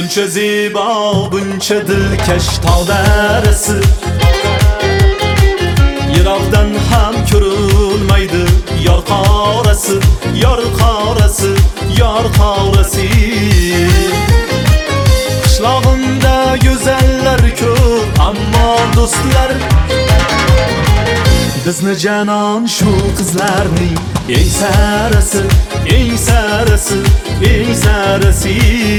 Buncha zebo, buncha dilkash tog' darasi, yiroqdan ham ko'rinmaydi yor qorasi, yor qorasi, yor qorasi. Qishlog'imda go'zallar ko'p, ammo do'stlar bizni janon shu qizlarning eng sarasi, eng sarasi, eng sarasi.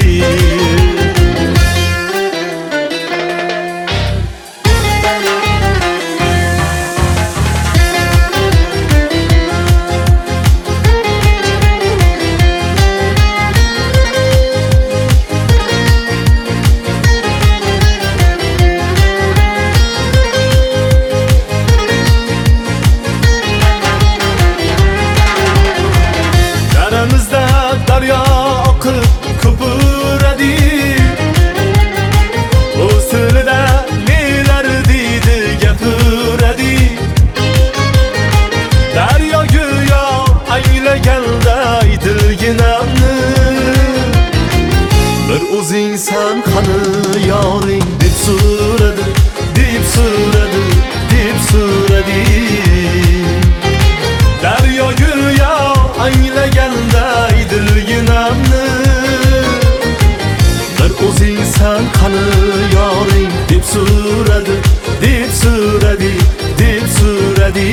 Daryo oqib ko'piradi, o'z tilida nelar deydi gapiradi. Daryo go'yo anglaganday dilginamni, bir o'zingsan qani yoring deb so'radi, deb so'radi, deb so'radi. Daryo go'yo anglaganday dilginamni, bir o'zingsan qani yoring deb so'radi, deb so'radi, deb so'radi.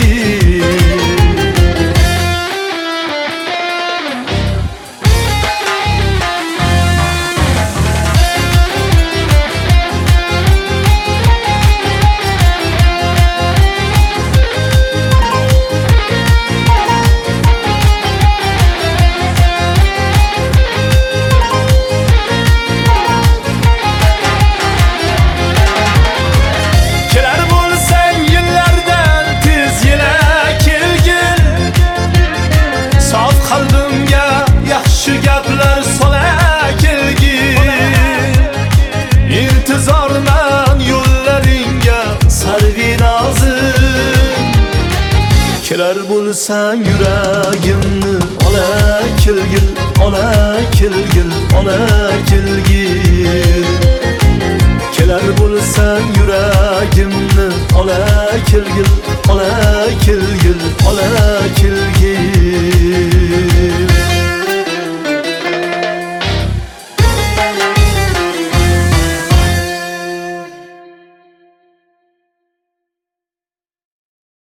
Gaplar sola kelgin, intizorman yo'llaringga sarvinozim. Kelar bo'lsang yuragimni ola kelgil, ola kelgil, ola kelgil. Kelar bo'lsang yuragimni ola kelgil, ola kelgil, ola kelgil.